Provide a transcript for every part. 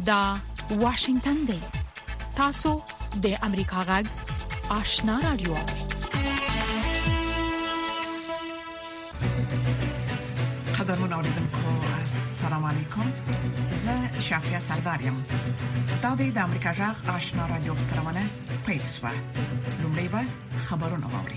دا واشنگتن دی. تاسو د امریکا غږ آشنا رادیو. قدرمن اوریدونکو السلام علیکم. زه شافیا سردارم. دا د امریکا غږ آشنا رادیو خبرونه پېښه. لومړی به خبرونه واوري.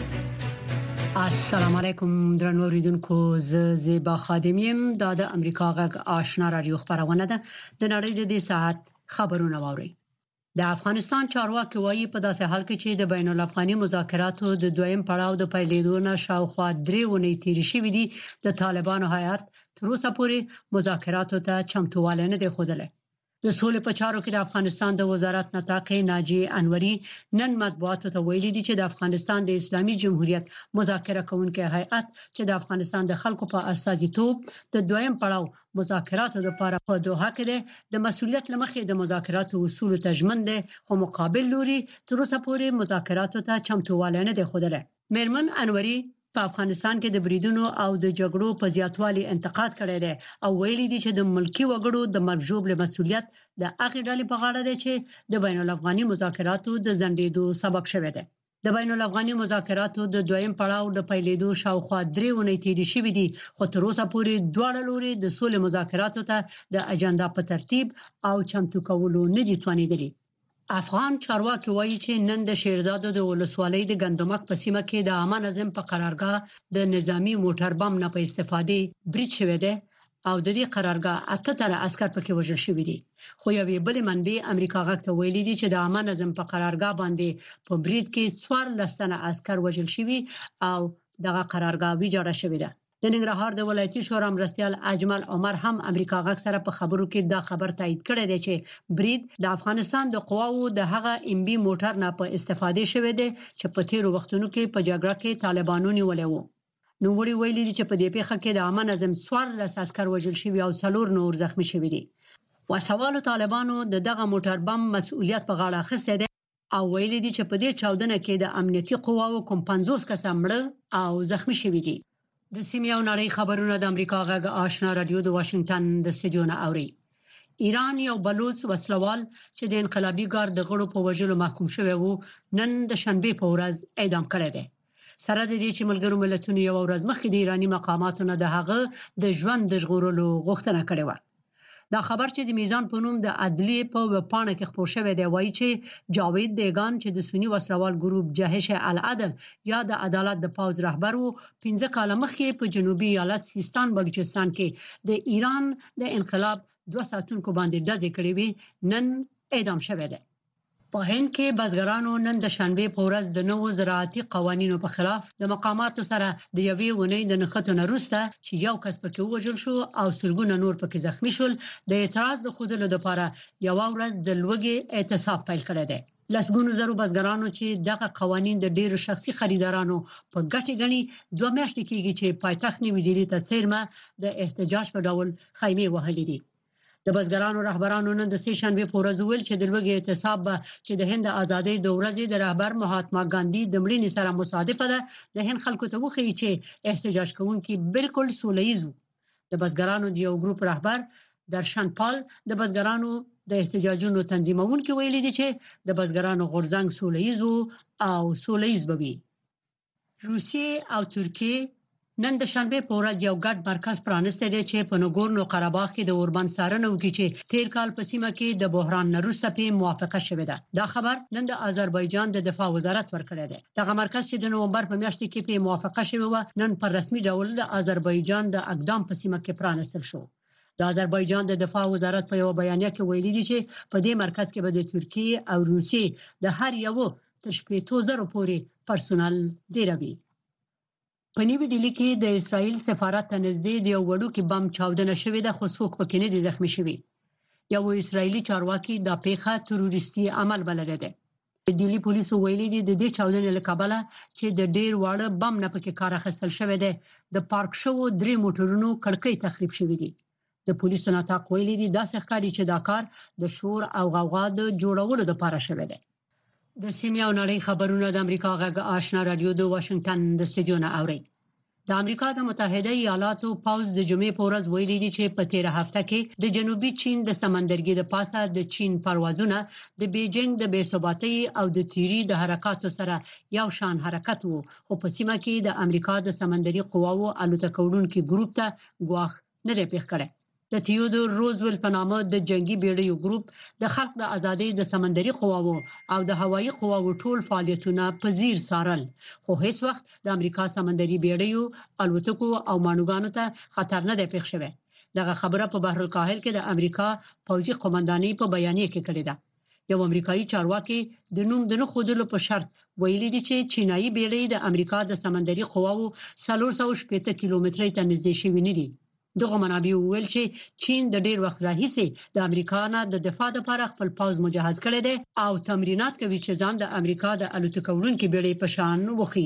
السلام علیکم درنو اوریدونکو، زه زیبا خادمیم. دا د امریکا غږ آشنا رادیو خبرونه ده. د نړۍ د دې ساعت خبرونه واوري. د افغانستان چارواکي وایي په داسې حال کې چې د بین الافغاني مذاکراتو د دویم پړاو د پیلېدو نه شاوخوا 3 ونې تیرې شوې دي، د طالبانو هیات تر اوسه پورې مذاکراتو ته چمتووالی نه دی ښودلی. د سولې په چارو کې د افغانستان د وزارت نطاق ناجی انوري نن مطبوعاتو ته ویلي دي چې د افغانستان د اسلامي جمهوریت مذاکره کوونکي هیئت چې د افغانستان د خلکو په استازیتوب د دویم پړاو مذاکراتو لپاره په دوحه کې د مسؤلیت لمخې د مذاکراتو اصول ته ژمن دي، خو مقابل لوري تر اوسه پورې مذاکراتو ته چمتووالی نه دی ښودلی. میرمن انوري په افغانستان کې د بریدونو او د جګړو په زیاتوالي انتقاد کړی دی او ویلي دي چې د ملکی وګړو د مرګ ژوبل مسؤلیت د هغې ډلې په غاړه دی چې د بین الافغاني مذاکراتو د ځنډېدو سبب شوی دی. د بین الافغاني مذاکراتو د دویم پړاو د پیلېدو شاوخوا 3 ونې تیرې شوې دي، خو تر اوسه پورې دواړه لوري د سولې مذاکراتو ته د اجنډا په ترتیب او چمتو کولو نه دي توانېدلي. افغان چارواکي وایي چې نن د شیردادو د ولسوالۍ د ګندمک په سیمه کې د عامه نظم په قرارګاه د نظامی موټر بم نه په استفادې برید شوی دی او د دې قرارګاه 8 تنه عسكر پکې وژل شوي دي. خو یوې بلې منبع امریکا غږ ته ویلي دي چې د عامه نظم په قرارګاه باندې په برید کې 14 تنه عسكر وژل شوي او دغه قرارګاه ویجاړه شوې ده. د ننګرهار د ولایتي شورا مرستیال اجمل عمر هم امریکا غږ سره په خبرو کې دا خبر تایید کړی دی چې برید د افغانستان د قواو د هغه ام بي موټر نه په استفادې شوی دی چې په تیرو وختونو کې په جګړه کې طالبانو نیولې وو. نو وړي ویلي دي چې په دې پیښه کې د عامه نظم 14 عسكر وژل شوي او 4 نور زخمی شوي دي. وسوالو طالبانو دغه موټر بم مسؤلیت په غاړه اخیستی دی او ویلي دي چې په دې چاودنه کې د امنیتي قواو کوم 50 کسان مړه او زخمی شوي دي. د سیمې او نړۍ خبرونه د امریکا غږ آشنا رادیو د واشنگټن د استودیو نه اوري. ایران یو بلوچ وسلوال چې د انقلابي ګارد د غړو په وژلو محکوم شوی وو نن د شنبه په ورځ اعدام کړی دی. سره د دې چې ملګرو ملتونو یو ورځ مخکې د ایرانی مقاماتو نه د هغه د ژوند د ژغورلو غوښتنه کړې و. دا خبر چې د میزان په نوم د عدلیې په وپاڼه کې خپور شوی دی وایي چې جاوید دیگان چې د سنی وسلوال ګروپ جهش العدل یا د عدالت د پاوز رهبر وو 15 کال مخکې په جنوبي ایالت سیستان بلوچستان کې د ایران د انقلاب 2 ساتونکو باندې ډزې کړې وي نن اعدام شوی دی. په هند کې بزګرانو نن د شنبه په ورځ د نوو زراعتي قوانینو په خلاف د مقاماتو سره د یوې ونې د نښتو نه وروسته چې یو کس پکې وژل شو او سلګونه نور پکې زخمی شول د اعتراض د خوندلو لپاره یو ورځ د لوګي اعتصاب پیل کړی دی. لسګونو زرو بزګرانو چې دغه قوانین د ډیرو شخصي خریدارانو په ګټه غني 2 میاشتې کېږي چې پایتخت نیوي دي ته څیرمه د احتجاج په ډول خیمه وهلې دي. د بزګرانو رهبرانو نن د سې شنبه په ورځ ویل چې د لوګي اعتصاب چې د هند آزادۍ د ورځې د رهبر مهاتما ګاندھی د مړینې سره مصادفه ده د هند خلکو ته وخی چې احتجاج کوونکي بالکل سوله‌ییز وو. د بزګرانو د یو ګروپ رهبر درشن پال د بزګرانو د احتجاجونو تنظیمونکو ویلي دي چې د بزګرانو غورځنګ سوله‌ییز او سوله‌ییز بوي. روسیه او ترکیه نن د شنبه په ورځ یو ګډ مرکز پرانسته دی چې په نګورنو قره‌باغ کې د اوربند سارنه وکړي چې تیر کال په سیمه کې د بحران وروسته په موافقه شوه ده. دا خبر نن د آذربایجان د دفاع وزارت ورکړی دی. دغه مرکز چې د نومبر په میاشت کې په موافقه شوه و نن پر رسمي ډول د آذربایجان د اقدام په سیمه کې پرانستل شو. د آذربایجان د دفاع وزارت په یو بیانیه کې ویلي دی چې په دې مرکز کې به د ترکیه او روسیې د هر یو تر 15,000 پورې پرسونل ډیروي. په نیوی ډیلی کې د اسرایل سفارت ته نږدې د یو وړوکی بم چاودنه شوې ده خو څوک پکې نه دي زخمی شوي. یو اسرایلی چارواکي دا پیښه تروریستي عمل بللی دی. ډیلی پولیسو ویلي دي د دې چاودنې له کبله چې د ډیر واړه بم نه پکې کار اخیستل شوی دی د پارک شو 3 موټرونو کړکۍ تخریب شوې دي. د پولیسو نطاق ویلي دي دا ښکاري چې دا کار د شور او غوغا د جوړولو لپاره شوی دی. د سیمې او نړۍ خبرونه د امریکا غږ آشنا رادیو د واشنگټن د استودیو نه اوري. د امریکا د متحده ایالاتو پوز د جمعې په ورځ ویلي دي چې په 13 هفته کې د جنوبي چین د سمندرګي د پاسه د چین پروازونه د بیجینګ د بی‌ثباتۍ او د تیری د حرکاتو سره یو شان حرکت وو خو په سیمه کې د امریکا د سمندري قواوو الوتکوړونکو ګروپ ته ګواښ نه دی پیښ کړی. د تیودور روزولټ په نامه د جنگي بیړیو ګروپ د خلق د ازادۍ د سمندري قواوو او د هوایي قواوو ټول فعالیتونه په ځیر څارل خو هیڅ وخت د امریکا سمندري بیړیو الوتکو او مانوګانو ته خطر نه دی پیښ شوی. دغه خبره په بحر الکاهل کې د امریکا پوځي قومندانۍ په بیانیه کې کړې ده. یو امریکایي چارواکي د نوم د نه خودلو په شرط ویلي دي چې چینایي بیړۍ د امریکا د سمندري قواوو 480 کیلومترۍ ته نږدې شوی نه دي. دغه منابع ویل چې چین د ډیر وخت راهیسې د امریکا نه د دفاع لپاره خپل پوځ مجهز کړی دی او تمرینات کوي چې ځان د امریکا د الوتکوړونکو بیړۍ په شان وخی.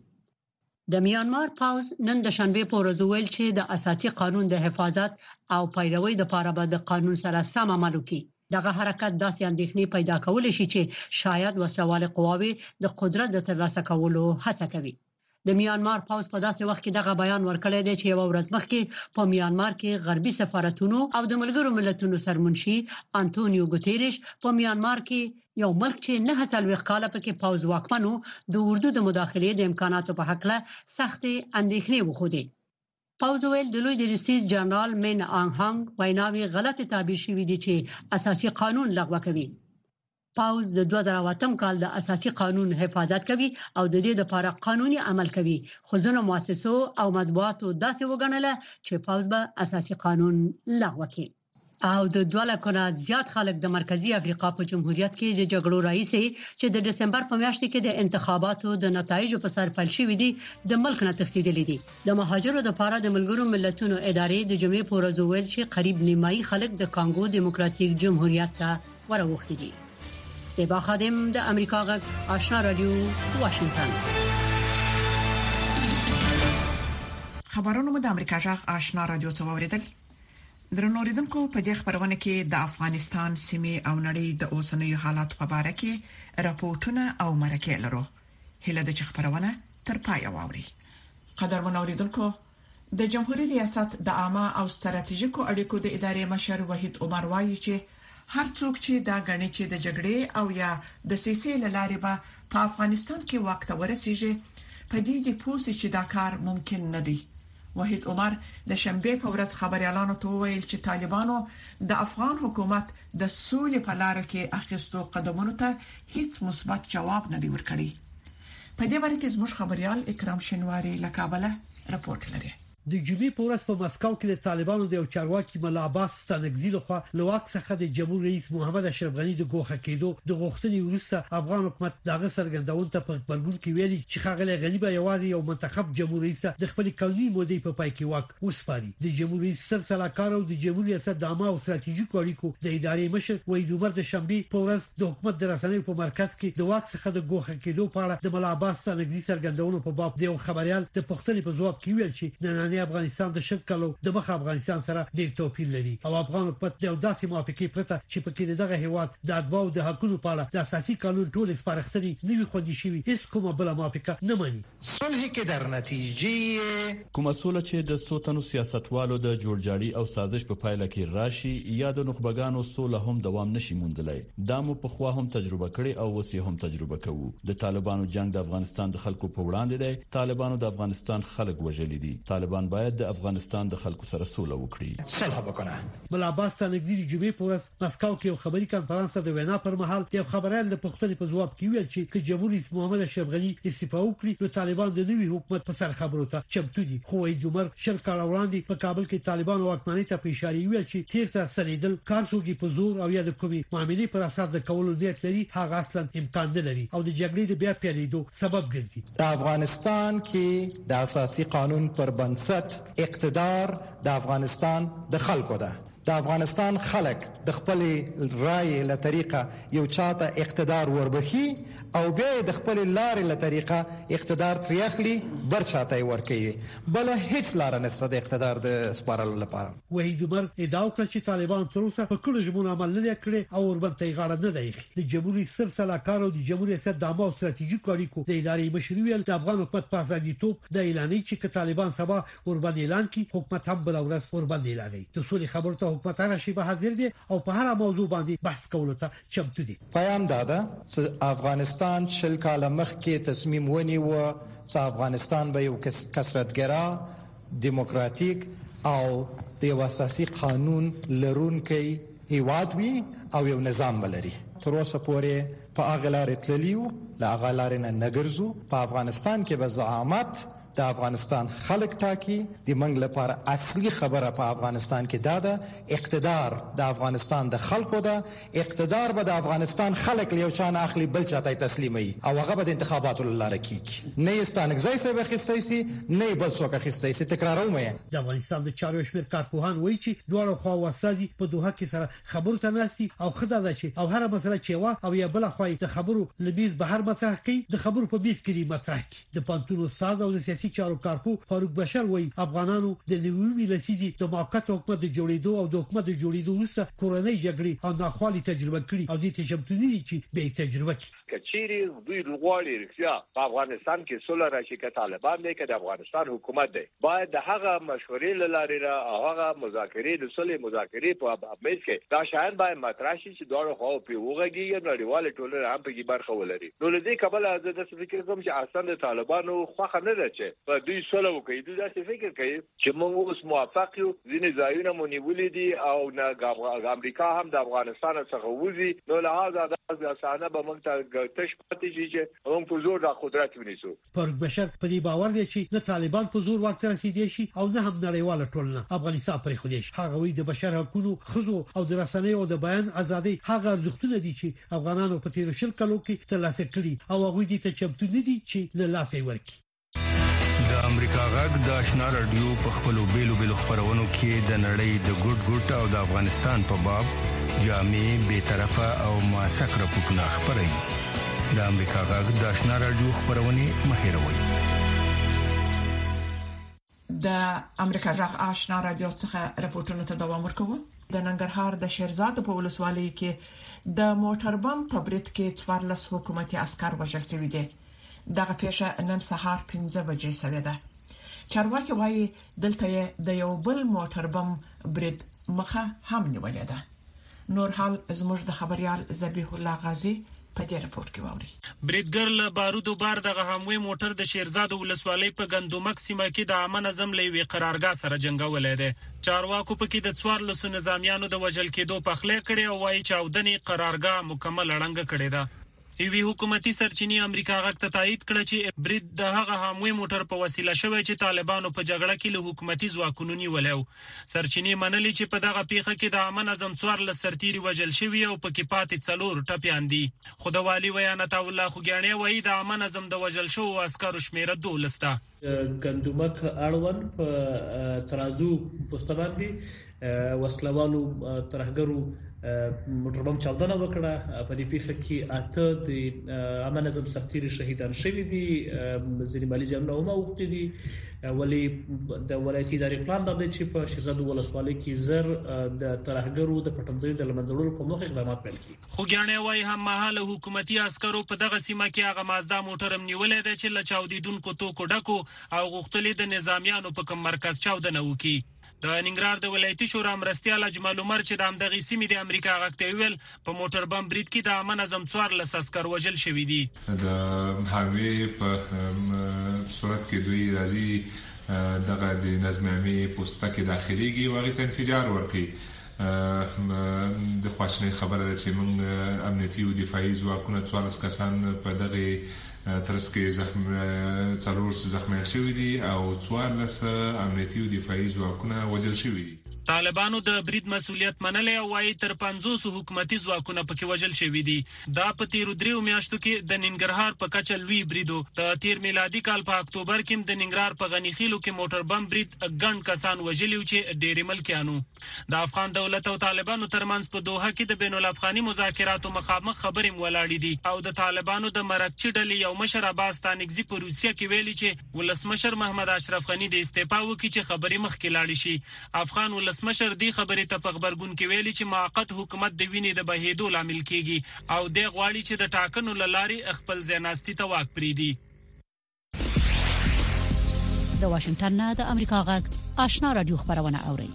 د میانمار پوځ نن د شنبه په ورځ ویل چې د اساسي قانون د حفاظت او پیروي لپاره به د قانون سره سم عمل وکړي. دغه حرکت داسې اندېښنې پیدا کول شي چې شاید وسوال قواوي د قدرت د ترلاسه کولو هڅه کوي. د میانمار پوځ په داسې وخت کې دغه بیان ورکړی دی چې یو ورځ مخکې په میانمار کې غربي سفارتونو او د ملګرو ملتونو سرمنشي انټونیو ګوتيريش په میانمار کې یو ملک چې 9 کاله پکې پوځ واکمنو د اردو د مداخلې د امکاناتو په حق له سخت اندېښنې وخوده. پوځ ویل د لوی ریاست جنرال من آنګ هانګ ویناوي غلط تعبیر شوی دی چې اساسي قانون لغوه کوي. پوځ د 2008 کال د اساسي قانون حفاظت کوي او د دې لپاره قانوني عمل کوي خو ځینو مؤسسو او مطبوعاتو داسې وګڼل چې پوځ به اساسي قانون لغوه کړي. او د 2 لکه زیات خلک د مرکزی افریقا په جمهوریت کې د جګړو رئیس چې د دسمبر په میاشت کې د انتخاباتو د نتایجو په سر پیل شوې دي د ملک نه تښتیدلي دي. د مهاجرو لپاره د ملګرو ملتونو ادارې د جمعې په ورځ ویل چې قریب نیمایي خلک د کانګو دیموکراتیک جمهوریت ته وروختي دي. زیبا خادم د امریکا غږ آشنا رادیو واشنگتن. خبرونه د امریکا غږ آشنا رادیو څخه اوریدل. درنوریدونکو په دې خبرونه کې د افغانستان سیمې او نړۍ د اوسنیو حالات په اړه کې راپورټونه او مرکې لرو. هله د خبرونه تر پای واوري. قدرمن اوریدونکو د جمهوریت ریاست د عامه او ستراتیژیکو اړیکو د ادارې مشر وحید عمر وایي چې هر څوک چې دا غني چې د جګړې او یا د سیاسي لارې به په افغانستان کې وخت ورسیږي په دې د پوسې چې دا کار ممکن نه دی. وحید عمر د شنبه په ورځ خبريالانو ته ویل چې طالبانو د افغان حکومت د سولې په لار کې اخیستو قدمونو ته هیڅ مثبت جواب نه دی ورکړی. په دې اړه کې زموږ خبريال اکرام شنواری له کابل راپورټ لري. د جمعې په ورځ په مسکو کې د طالبانو د یو چارواکي ملا عباس ستانکزي لخوا لواک څخه د جمهور رئیس محمد اشرف غنی د ګوښه کېدو د غوښتنې وروسته افغان حکومت دغه سرګردون ته په خبرګون کې ویلي چې خاغلی غنی به یوازې یو منتخب جمهور رئیس د خپل قانوني مودې په پای کې واک وسپاري. د جمهور رئیس سر سلاکار او د جمهور ریاست د عامه او ستراتیژیکو اړیکو د ادارې مشر وحید عمر د شنبه په ورځ د حکومت د رسنیو په مرکز کې د واک څخه د ګوښه کېدو په اړه د ملا عباس ستانکزي سرګردونو په باب د یو خبريال د پښتنې په ځواب کې ویل چې نننی افغانستان د کلو د مخ افغانستان سره ډیر توپیر لري او افغان حکومت د داسې موافقه پرته چې پکې دغه هیواد د ادباو د حقوقو په اړه د اساسي قانون ټول سپارښتنې نوي خوندي شوی هیڅ کومه بل موافقه نه مانی. صلح کې در نتیجه کومه صلح چې د سوتنو سیاستوالو د جوړجاړي او سازش په پایله کې راشي یا د نخبګانو صلح هم دوام نشي موندلای. دا مو په خوا هم تجربه کړي او وسی هم تجربه کوو. د طالبانو جنگ د افغانستان د خلکو په وړاندې دی. طالبانو د افغانستان خلک وژلي دي. طالبان باید د افغانستان د خلکو سره سوله وکړي. صلح وکړه. ملا عباس ستانکزي د جمعې په ورځ مسکو کې یو خبري کانفرنس د وینا پر مهال یو خبريال د پښتنې په ځواب کې ویل چې جمهور رئیس محمد اشرف غنی استعفا وکړي نو طالبان د نوي حکومت په سر خبرو ته چمتو دي. خو وحید عمر شل کال وړاندې په کابل کې طالبان واکمنۍ ته په اشاره ویل چې تیرته سلیدل کارسوګي په زور او یا د کومي معاملې پر اساس د کولو نیت لري هغه اصلا امکان نه لري او د جګړې د بیا پیلېدو سبب ګرځي. د افغانستان کې د اساسي قانون پر بنسټ اقتدار د افغانستان د خلکو ده. د افغانستان خلک د خپل رای له طریقه یو چاته اقتدار وربخي او بیا د خپل لارې له طریقه اقتدار تریخلی بر چاته ورکوي بل هیڅ لار نشته د اقتدار د سپارلو لپاره. وحید عمر ادعا وکړه چې طالبان تر اوسه په کړو ژمنو عمل نه کړی او وربنته غاړه نه دی. د جمهوریت سرسلاکار او د جمهوریت د عامه ستراتیژیک اړیکو د ادارې مشروعیت د افغان حکومت په ازادیتوب د اعلاني چې طالبان سبا وربند اعلان کی حکومت هم بل ورځ وربند اعلاني. د سولې خبرو ته حکومت هغه شی به حاضر دي او په هر موضوع باندې بحث کولو ته چمتو دي. پیام دادا چې افغانستان شل کاله مخکې تصمیم ونیو چې افغانستان به یو کثرتګرا دیموکراتیک او د یو اساسي قانون لرونکی هیواد وي او یو نظام بلري. تر اوسه پورې په هغه لارې تللیو لا هغه لارې نه نګرځو. په افغانستان کې به زعامت د افغانستان خلک ټاکي. د منګ لپاره اصلي خبره په افغانستان کې دا ده اقتدار د افغانستان د خلکو ده. اقتدار به د افغانستان خلک له یو چا نه اخلي بل چاته تسلیمي او هغه به د انتخاباتو لاره کیږي. نه ستانګزای سره بخښتای سي نه بل څوک اخیستای سي. تکراروم د افغانستان د چارو شمیر کارپوهان وایي چې دوه خوا وسازي په دوه کې سره خبرو ته ناسي او خدای دا چې او هر مسله چې وا او یا بل خو د خبرو لبیز به هر مطرح کوي د خبرو په بیس کې مطرح کوي. د پانتونو ساز او د سیاسي چارو کارپو فاروق بشر وایي افغانانو د نیومي لسیزي د موقت حکومت د جوړېدو او د حکومت د جوړېدو وروسته کورنۍ جګړې او ناخوالي تجربه کړي او د تشبثونی چې به تجربه کړي. کچيري دوی غواړي رښتیا په افغانستان کې سوله راشي که طالبان دی که د افغانستان حکومت دی باید د هغه مشورې لاري را هغه مذاکرې د سولې مذاکرې په میز کې دا شاین باید مطرح شي چې دوه خو په وګړي نړیواله ټولنه هم په کې برخه ولري. نو لدې کبل از د فکر کوم چې اصل د طالبانو خوخه نه ده چې په دوی سوله وکړي. دوی دا فکر کوي چې موږ اوس موافق یو ځینې ځایونه مونیولې دي او نه امریکا هم د افغانستان څخه وځي. نو لهدا د اسانه به موږ ته تش پاتې شي چې موږ په زور د قدرت ونیسو. فاروق بشر په دې باور دی چې نه طالبان په زور واک ته رسیدي شي او نه هم نړیواله ټولنه افغانستان پرې خو دي. هغه وی د بشر حقوقو خزو او د رسنۍ او د بیان ازادي هغه ارزښتونه دي چې افغانانو په تیر شل کلو کې ترلاسه کړي او هغه دي ته چمتو نه دي چې له لاسه ورکړي. د امریکا غږ د آشنا رادیو په خپلو بیلو خبرونو کې د نړۍ د ګډ او د افغانستان په باب جامع به طرفه او موثق راپورټونه خبري. د امریکا غږ د آشنا رادیو خبرونه مهیروي. د امریکا غږ آشنا رادیو څخه راپورټونه ته دوام ورکوم. د ننګرهار د شیرزاد په ولسوالۍ کې د موټر بم په برید کې 14 حکومتي عسكر وژل شوي دي. دغه پیښه نن سهار 15 بجې شوې ده. چارواکي وايي دلته د یو بل موټر بم برید مخه هم نیولې ده. نور حال زموږ د خبريال ذبیح الله غازی په دې راپور کې ووري. بریدګر له بارودو بار دغه هموي موټر د شیرزاد ولسوالۍ په غندومک سیمه کې د امن نظم لوي قرارګاه سره جنگولې ده. چارواکو په کې د 14 نظامیانو د وژل کېدو په خله کړي او وايي چې اودنی قرارګاه مکمل اړنګ کړي ده. ایوی حکومتي سرچینی امریکا غږ ته تایید کړ چې برید د هغه هموي موټر په وسیله شوی چې طالبانو په جګړه کې له حکومتي ځواکونو نیولیو. سرچینی منلي چې په دغه پیښه کې د امن اعظم 14 سرتیري وژل شوی او په کې پاتې 4 ټپيان دي. خدوالي ویانت الله خوګیانه وایي د امن اعظم د وژل شو عسکرو شمیره 12 ده. ګندمک اړوند په ترازو پوسټباندي وسلوالو ترهګرو موټر بم چاودنه وکړه. په دې پیښه کې اته د امن نظم سرتیري شهیدان شوي دي. ځینې مالي زیانونه هم اوښتي دي. ولی د ولایتي ادارې پلان دی چې په شیرزاد ولسوالۍ کې زر د ترهګرو د پټنځیو د لمنځلو په موخه اقدامات پیل کړي. خوګیانه وايي هم مهاله حکومتي عسکرو په دغه سیمه کې هغه مازدا موټر هم نیولې ده چې له چاودیدونکو توکو ډکو او غوښتلې د نظامیانو په کوم مرکز چاودنه وکړي. د ننګرهار د ولایتي شورا مرستيال اجمل عمر چې د امدغه سیمې د امریکا غږ ویل په موټر بم برید کې د امن اعظم 14 عسكر وژل شوی دي. د هاوی په صورت کې دوی راځي دغه د نظم عامه پوسټ کې داخليږي او غوښتل انفجار ورکړي. د خواشنۍ خبره ده چې موږ امنیتي او دفاعي ځواکونه 14 کسان په دغه ترڅ کې زخمی شوي دي او 14 امنیتي او دفاعي ځواکونه وژل شوي دي. طالبانو د برید مسولیت منلې او وايي تر 500 حکومتي ځواکونه پکې وژل شوي دي. دا په تیرو 3 میاشتو کې د ننګرهار په کچه لوی بریدو د تیر میلادي کال په اکتوبر کې د ننګرهار په غنیخیلو کې موټر بم برید ګڼ کسان وژلي چې ډېر ملکیانو. د افغان دولت او طالبانو ترمنځ په دوحه کې د بین الافغاني مذاکراتو مخامخ خبرې ولاړې دي او د طالبانو د مرکچي ډلې یو مشر عباس تانکزي په روسیه کې ویلي چې ولسمشر محمد اشرف غنی د استعفا وکړي چې خبرې مخکې لاړې شي. افغان ولسمشر دی خبرې ته په خبرګون کې ویلي چې موقت حکومت د وینې د بهېدو لامل کیږي او د غواړي چې د ټاکنو لارې خپل ځناستي ته واک پریدي. د واشنگټن نه د امریکا غږ آشنا رادیو خبرونه اوري.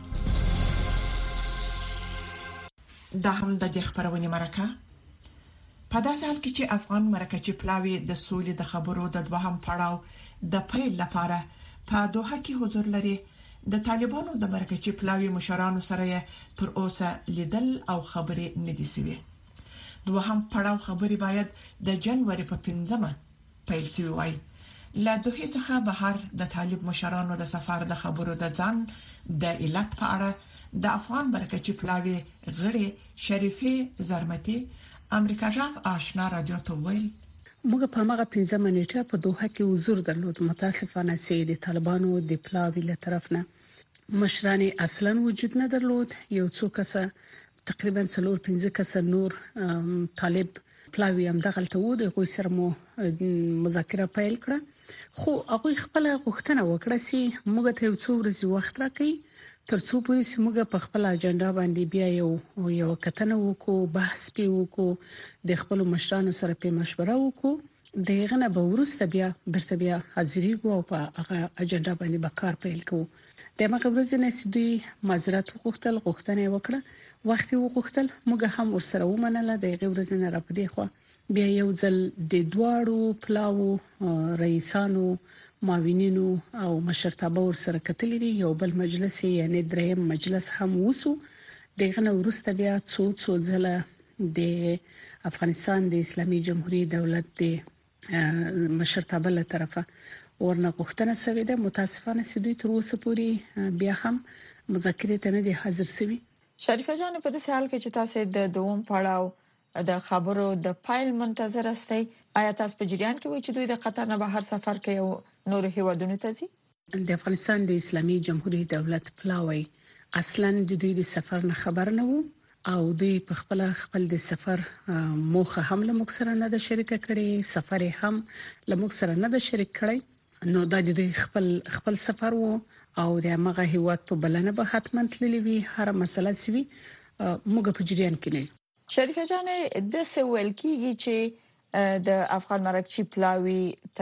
دا هم د خبرونه مرکه په داسې حال کې چې افغان مرکچی پلاوی د سولې د خبرو د دوهم پړاو د پیل لپاره په دوحه کې حضور لري. د طالبانو د مرکچی پلاوی مشرانو سره تر اوسه لیدل او خبرې نه دي سوي. دوهم پړاو خبرې باید د جنوري په 15مه پیل شوی وای. لا دوه څخه بهر د طالب مشرانو د سفر د خبرو د ځان د علت په اړه د افغان مرکچی پلاوی غړي شریفه زرمتی امریکا جام آشنا رادیو ته ویل موږ په هغه 15 منېټه په دوحه کې حضور درلود. متاسفانه سي د طالبانو د پلاوی له طرف نه مشران اصلا وجود نه درلود. یو څو کسه تقریبا 4-5 کسه نور طالب پلاوی هم دغلته وو. د غوي سره مو مذاکره پیل کړه خو هغه خپل غوښتنه وکړه چې موږ ته یو څو ورځې وخت راکړي ترڅو پولیس موږ په خپل اجنډا باندې بیا یو کتنه وکړو، بحث پی وکړو، د خپل مشرانو سره په مشوره وکړو. دغه نه به ورسته بیا حاضرې وو او په هغه اجنډا باندې به کار پیل کوو. د مغرب ورځې نه سدي معذرت غوښتنه وکړه، وخت وغوښتل، موږ هم ورسره ومنله. د غوړځ نه را پدې خو بیا یو ځل د دواړو پلاو رئیسانو معاونینو او مشرتابه ورسره کتلې دي. یو بل مجلس یعنی دریم مجلس هم وسو. دغه نو ورسته بیا څو ځله د افغانستان د اسلامي جمهوریت دولت د مشرتابه له طرفه ورنه غوښتنه شوې ده. متاسفانه سدي تر اوسه پورې بیا هم مذاکرې ته نه دي حاضر شوي. شریفه جان په دې حال کې چې تاسو د دوم پړاو د خبرو د فایل منتظر استئ، آیا تاسو په جریان کې وایي چې دوی د قطر نه بهر سفر کوي او نور هیوادونو ته ځي؟ د افغانستان د اسلامي جمهوریت دولت پلاوی اصلا د دوی د سفر نه خبر نه وو او دوی په خپل د سفر موخه هم له موږ سره نه د شریک کړي، سفر هم له موږ سره نه د شریک کړي. نو دا د خپل سفر وو او د هغه هیواد په بلنه به حتما تللی وي. هر مسله سوي موږ په جریان کې نه. شریفه جان د سوال کیږي چې د افغان مرکچی پلاوی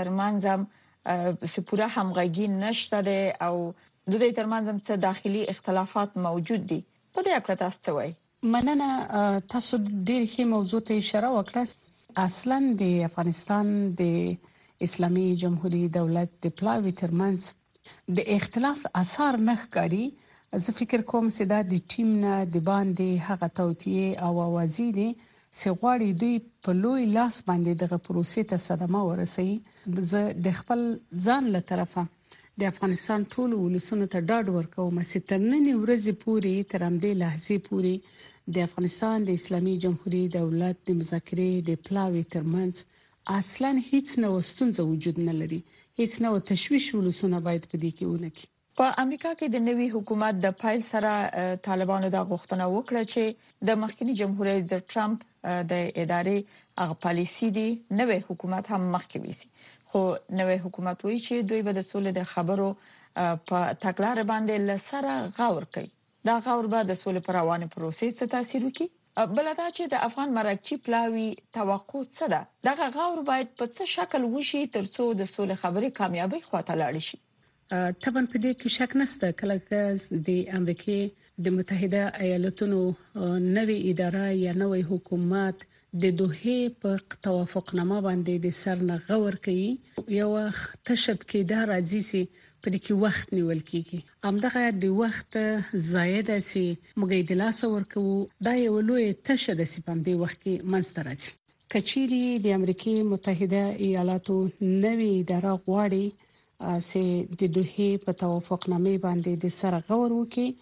ترمنځ سپوره همغږي نشته او د دوی ترمنځ څه داخلي اختلافات موجود دي. په دې اړه تاسو وایي؟ مننه، تاسو ډېر ښه موضوع ته اشاره وکړه. اصلا د افغانستان د اسلامي جمهوریت دولت د پلاوی ترمنځ د اختلاف اثر نه ښکاري. زه فکر کوم چې دا د ټیم نه د باندې هغه توطیه او اوازې دي چې غواړي دوی په لوی لاس باندې دغه پروسې ته صدمه ورسوي. زه د خپل ځان له طرفه د افغانستان ټول ولسونو ته ډاډ ورکوم چې تر نن ورځې پورې تر همدې لحظې پورې د افغانستان د اسلامي جمهوریت دولت د مذاکرې د پلاوی ترمنځ اصلا هیڅ نو ستونزه وجود نه لري، هیڅ نو تشویش ولسونه باید په دې کې ونه کی. په امریکا کې د نوي حکومت د فایل سره طالبانو د غوښتنه وکړه چې د مخکنی جمهوریت د ټرمپ د ادارې هغه پالیسی دی نوې حکومت هم مخکې ویسي. خو نوې حکومت وایي چې دوی به د سولې د خبرو په تګلارې باندې لسره غور کوي. دا غور به د سولې پر روانه پروسې څه تاثیر وکړي؟ بلدا چې د افغان مرکچی پلاوی توقع څه ده؟ دغه غور باید په څه شکل وشي ترڅو د سولې خبرې کامیابی خواته لاړ شي؟ طبعا په دې کې شک نشته. کله د امریکای د متحده ایالاتونو نوې اداره یا نوې حکومت د دوه په توافقنامه باندې د سر نه غور کوي، یو تشد کې دا راځي چې په دې کې وخت نیول کیږي. همدغه د وخت زیاده سي موږ د لاس ورکو، دا یو لوی تشد سي په دې وخت کې منځته راځي. کچيري د امریکای متحده ایالاتو نوې اداره غواړي چې د دوه په توافقنامه باندې د سر غور وکړي،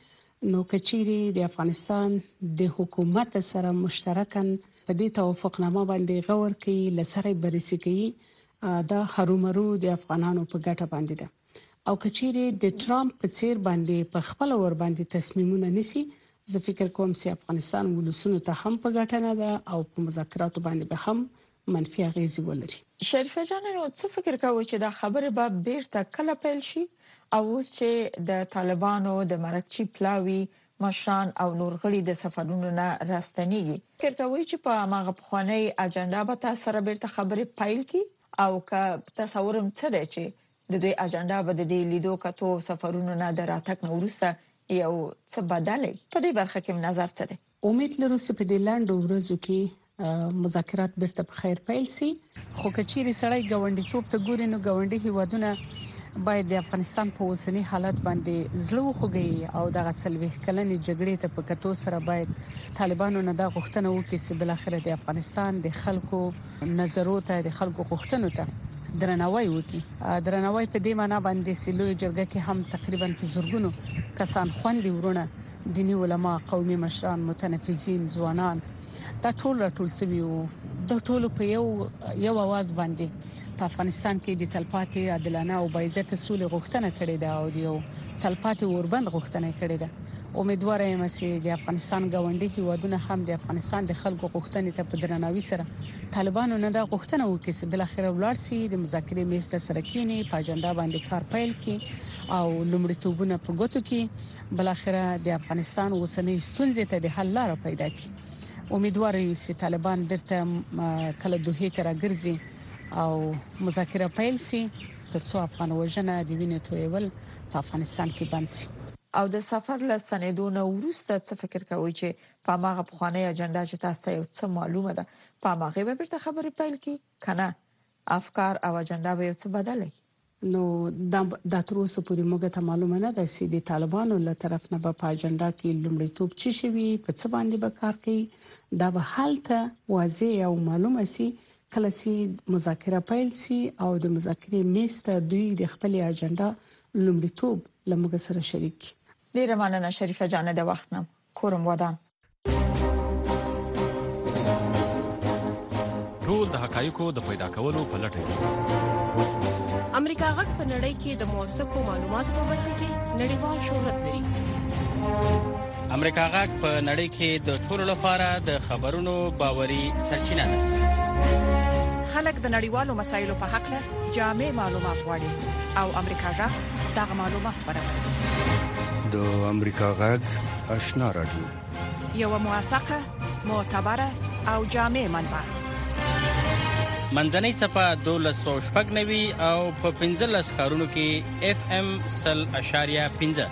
نو کچيري د افغانستان د حکومت سره مشترکاً په دې توافقنامه باندې غور کوي لسره بررسي کوي دا هرومرو د افغانانو په ګټه باندې ده او کچيري د ټرامپ په څیر باندې په خپل ور باندې تصمیمونه نسی زه فکر کوم چې افغانستان ولسونو ته هم په ګټه نه ده او په مذاکراتو باندې به هم منفي اغیزې ولري. شریفه جان نو څه فکر کوي چې دا خبره به بیرته کله پیل شي او چې د طالبانو د مرکچی پلاوی مشران او نور غړي د سفرونو نه راستنیږي فکر کوي چې په هغه پخوانی اجنډا به تاسو سره بیرته خبره پیل کی او که تصورم څه دی چې د دې اجنډا به د لیدو کتو سفرونو نه دراتک نورسته یو څه بدلې په دې برخه کې نظر څه دی؟ امید لرو چې په دې لاندو ورځو کې مذاکرات بیرته په خیر پیل شي خو کچيري سړی ګاونډیتوب ته ګوري نو ګاونډي هیوادونه باید د افغانستان په اوسنی حالت باندې زړه خوږي او دغه څلويخ کلنې جګړې ته په کتو سره باید طالبانو نه د غوښتنه وکړي چې بل اخر د افغانستان د خلکو نظرو ته د خلکو غوښتنو ته درناوی وکړي. درناوی په دې معنی باندې چې لوی جرګه کې هم تقریبا په زورګونو کسان خوندي ورونه دینی علما قومي مشران متنفذین ځوانان دا ټول سویو د ټولو په یو आवाज باندې په افغانستان کې د تلپاتې عادلانه او باعزت سولې غوښتنه کړې ده او د تلپاتې اوربند غوښتنه کړې ده. امیدوار یم چې د افغانستان ګاونډي هیوادونه هم د افغانستان د خلکو غوښتنې ته په درناوي سره طالبانو نه د غوښتنه وکړي چې بل اخر ولر سي د مذاکرې میز ته سره کینی په اجنډا باندې کار پیل کړي او لومړیتوبونه په ګوتو کې بل اخر د افغانستان اوسنۍ ستونزې ته د حل لار پیدا کړي. امیدوار یم چې طالبان درته کله دوه تر راګرځي او مذاکره پیل سي ترڅو افغان وژنه د وینې تویول په افغانستان کې بند سي. او د سفر لستنېدو نه وروسته څه فکر کوي چې په هغه پخوانی اجنډا چې تاسو ته یو څه معلومه ده په هغه به بیرته خبرې پیل کی کنه افکار او اجنډا به څه بدلای؟ نو د تروسو پورې موږ ته معلومه نه ده چې د طالبانو له طرف نه په اجنډا کې لومړیتوب چی شوی په څه باندې به کار کوي دا به حالته واضح او معلومه سي کله چې مذاکره پیل سي او د مذاکرې میز ته دوی د خپل اجنډا لومړیتوب لمغه سره شریک. ډیره مننه شریفه جان د وخت نه کورم ودان. ټول د حقایقو د پیدا کولو په لټه کې امریکا غږ په نړۍ کې د موثقو معلوماتو په برخه کې نړیوال شهرت لري. امریکا غږ په نړۍ کې د ټولو لپاره د خبرونو باوري سرچینه ده. خلک د نړیوالو مسایلو په حق له جامع معلومات غواړي او امریکا غږ دغه معلومات برابروي. د امریکا غږ آشنا رادیو یو موثقه معتبره او جامع منبع منځنۍ چپه 1290 او په 15 کارونو کې FM 0.5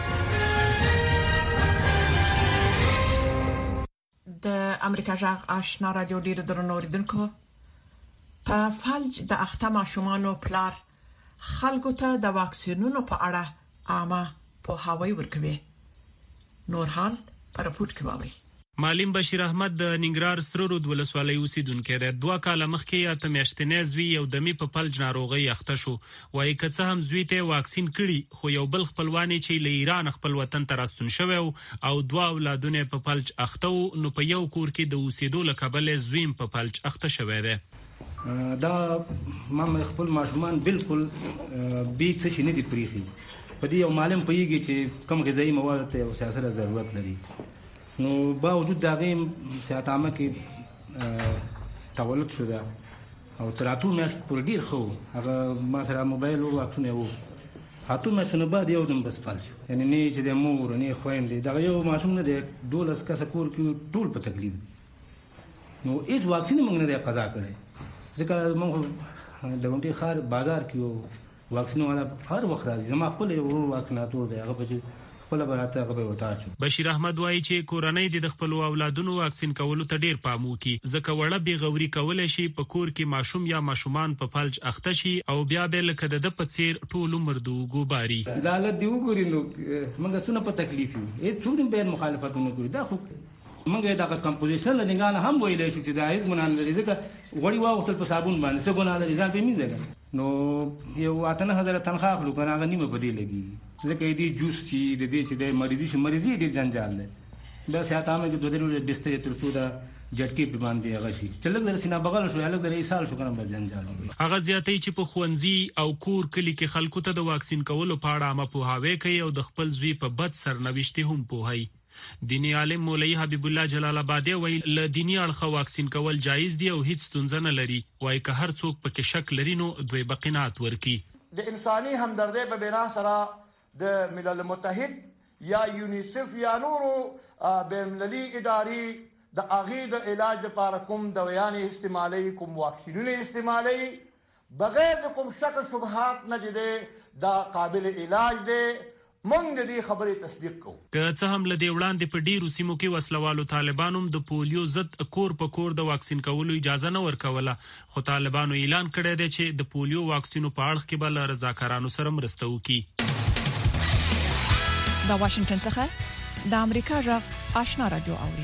د امریکا غږ آشنا رادیو ډیر درنو اوریدونکو په فلج د اخته ماشومانو پلار خلکو ته د واکسینونو په اړه عامه په هواي ورکوي. نور حال پر رپورت کې واوري. معلم بشیر احمد د ننګرهار سترود ولسوالۍ اوسیدونکو دی. 2 کال مخکې اته میاشتنې زوی یو دمي په فلج ناروغي اخته شو. وایي که څه هم زوی ته واکسین کړي خو یو بل خپلوانی چې له ایران خپل وطن ته راستون شوی او 2 اولادونه په فلج اخته نو په یو کور کې د اوسېدو لکبل زویم په فلج اخته شوی دی. دا ما خپل ماشومان بالکل بي څه شي نه دي پریخي په دې یو معلم پېږي چې کوم غذایی مواد ته او سیاست ضرورت لري. نو باوجود دا غیم سیاتامه کې تولد شو دا او تراتو مې پر ډیر خو هغه ما سره موبایل او اکسونه وو هاتو مې شنو بعد یو دم بس فال یعنی نه چې د مور نه خويندې دا یو ماشوم نه دی 12 کسه کور کې ټول په تکلیف نو ایس واکسین موږ نه دی قضا کړی ځکه موږ لونټي خار بازار کې واکسین والا هر وخت راځي زما خپل ورور واکسیناتور دی هغه په خپل براته هغه وتاچو. بشیر احمد وایي چې کورنۍ د خپل اولادونو واکسین کولو ته ډیر پام وکړي ځکه وړه بي غوري کول شي په کور کې ماشوم یا ماشومان په فلج اخته شي او بیا به لکه د پڅیر ټول عمر دوغو باري. دا له دی وګوري نو موږ څونه په تکلیف یو هیڅ څوک به مخالفتونه کوي دا خو موږ دا کمپوزیشن لنګانه هم ویلې شو چې دا هیڅ ګناه نه لري ځکه وړي واو خپل په صابون باندې څه ګناه لري ځان په مين ځای نو یو 8000 تنخواه اخلو کنه هغه نیمه بدی لګي ځکه دې جوس چې د دې چې د مریضي دې جنجال ده بس یا تامه کې دوه درې بستر تر څو دا جټکی په باندې هغه شي چې لږ در سینا بغل شو لږ در ایسال شو کنه بل جنجال هغه زیاتې چې په خوندزي او کور کلی کې خلکو ته د واکسین کولو په اړه عامه پوهاوی کوي او د خپل ځوی په بد سرنوشت هم پوهاي دینی عالم مولوی حبیب الله جلال آبادی ویل ل دینی اړخ واکسین کول جایز دی او هیڅ ستونزه نه لري وای که هر څوک پکې شک لري نو دوی بقینات ورکی د انساني همدردی په بنا سره د ملل متحد یا یونیسف یا نورو بین‌المللي اداري د اغه د علاج لپاره کوم دوايانې استعمالي کوم واکسینونه استعمالي بغیر د کوم شک شبهات نه دي دا قابل علاج دي مونږ دې خبره تصدیق کوو که څه هم لدی وړاندې په ډیرو سیمو کې وسلوالو طالبانو د پولیو ضد کور په کور د واکسین کولو اجازه نه ورکوله خو طالبانو اعلان کړی دی چې د پولیو واکسینو په اړه کې بل رضاکارانو سره مرسته وکړي د واشنگټن څخه د امریکا غږ آشنا رادیو اوري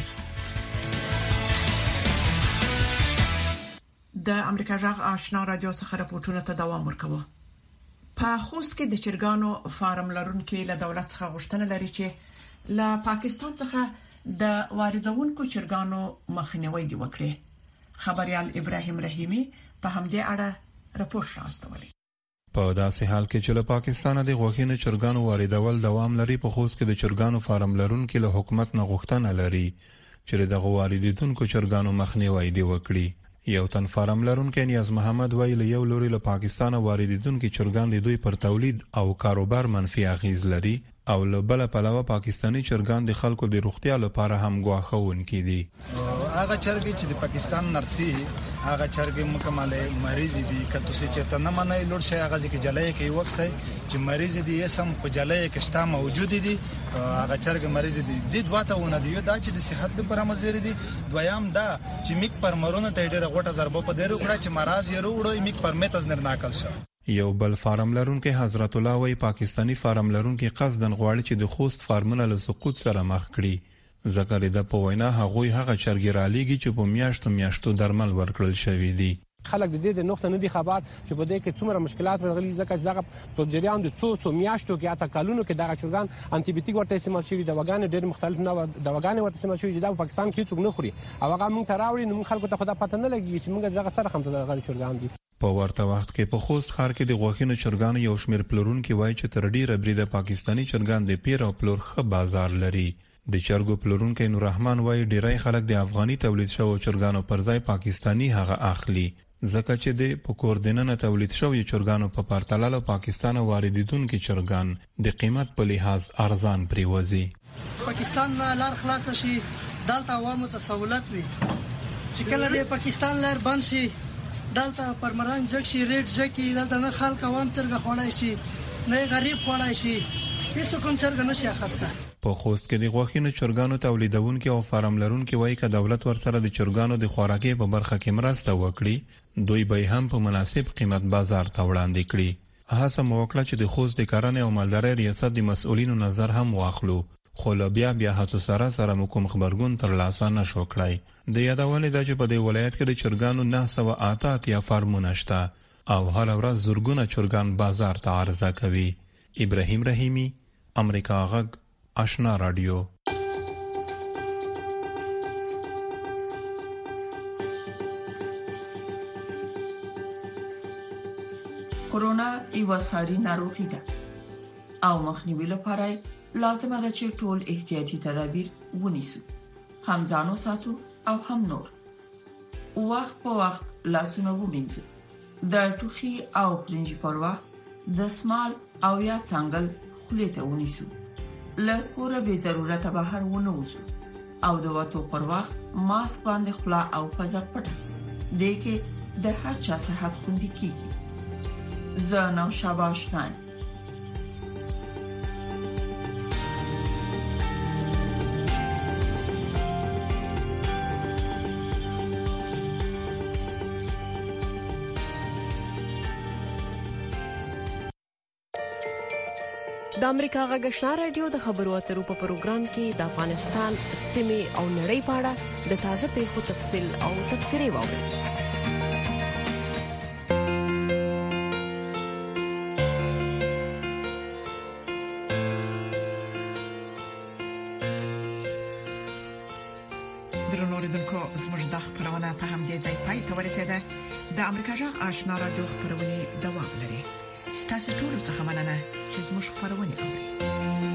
د امریکا غږ آشنا رادیو څخه راپورټونه ته دوام ورکوي په خوست کې د چرګانو فارم لرونکو له دولت څخه غوښتنه لري چې له پاکستان څخه د واردونکو چرګانو مخنیوي دی وکړي خبريال ابراهيم رحیمي په همدې اړه راپور راستولی په داسې حال کې چې له پاکستانه د غوښینو چرګانو واردول دوام لري په خوست کې د چرګانو فارم لرونکو له حکومت نه غوښتنه لري چې د واردونکو چرګانو مخنیوي دی وکړي یو تن فارم لرونکو نیاز محمد ویل یو لوري له پاکستان واردونکو چرګان د دوی پر تولید او کاروبار منفي اغیز لري او له بل پلوه پاکستانی چرګان د خلکو د روغتیا لپاره هم غواخونکي دي هغه چرګي چې د پاکستان نرسي هغه چرګي مکمل مریض دي کته چې چرته نه منای لور شي هغه چې جلای کوي وکسي چې مریض دي یې سم په جلای کې شته موجود دي هغه چرګ مریض دي د دواتهونه دي دا چې د صحت لپاره مزیر دي دویم دا چې میک پر مرونه ته ډېر غوټه ضربه په ډېر وکړه چې مرز یې وروړي میک پر میتز نه ناکل شي یو بل فارم لرونکو حضرت الله وی پاکستانی فارم لرونکو قصدن غواړي چې د خوست فارمونه له سقوط سره مخ کړي ذکر د په وینا هغه چرګ را لېږي چې په میاشتو درمل ورکړل شوی دي خلک د دې د نقطه نه دي خبر چې په دې کې څومره مشکلات راغلي ځکه چې دغه په جریان د څو میاشتو کې اته کالونو کې دغه چرګان انټي بیوټیک ورته استعمال شوی د وګان ډېر مختلف نوع دواګانې ورته استعمال شوی د پاکستان کې څوک نه خوري او هغه موږ ته راوړي نو خلکو ته خدا پته نه لګي چې موږ دغه سره هم دغه چرګان دي په ورته وخت کې په خوست ښار کې د غوښینو چرګانو یو شمېر پلورونکو وایي چې تر ډیره بریده پاکستانی چرګان د پیر او پلور ښه بازار لري د چرګو پلورونکو نور رحمان وایي ډیری خلک د افغاني تولید شوو چرګانو پر ځای پاکستانی هغه اخلي ځکه چې د پکوردننه تولید شوی چرګانو په پرتله له پاکستان واردیدونکو چرګان د قیمت په لحاظ ارزان پریوزي پاکستان لار خلاص شي دلته عوامو ته سہولت وي چې کله د پاکستان لار بند شي دلته پرمران جګ شي ریټ ځکه دلته نه خلک عوام چرګ خوړای شي نه غریب خوړای شي هیڅ کوم چرګ نشي اخسته په خوست کې د غوښینو چرګانو تولیدونکو او فارم لرونکو وایي چې دولت ورسره د چرګانو د خوراکي په برخه کې مرسته وکړي دوی به هم په مناسب قیمت بازار ته وړاندې کړي هڅه موکړه چې د خوست د کرنې او مالدارۍ ریاست د مسؤلینو نظر هم واخلو خو بیا هڅو سره کوم خبرګون تر لاسه نشو کړای د یادولې د چې په دې ولایت کې د چرګانو 908 یا فارمونه شته او هر ورځ زرګونه چرګان بازار ته عرضه کوي ابراهيم رحیمي امریکا غږ آشنا رادیو کورونا یو ساري ناروغي ده او مخنیوي لپاره لازمه ده چې ټول احتیاطي تدابیر ونیسو هم ځانو ساتو او هم نور وخت په وخت لاسونه ومینځو د ټوخي او پرنجي پر وخت د سمال او یا څنګه خولې ته ونیسو له کوره به ضرورت بهر ونوځو او د وټو پر وخت ماسک باندې خلا او پزه پټ دې کې د هر چا صحت خوندي کیږي زنه شاباش نان د امریکا غږ آشنا رادیو د خبرو اترو په پروګرام کې د افغانستان سیمې او نړۍ په اړه د تازه پیښو تفصیل او تبصرې واورئ درنو اوریدونکو زموږ د خبرونه په همدې ځای پای ته ورسیده. د امریکا جغ آشنا رادیو خبرونه دوام لري. ستاسو ټول څه مننه چې زموږ خبرونه اوري.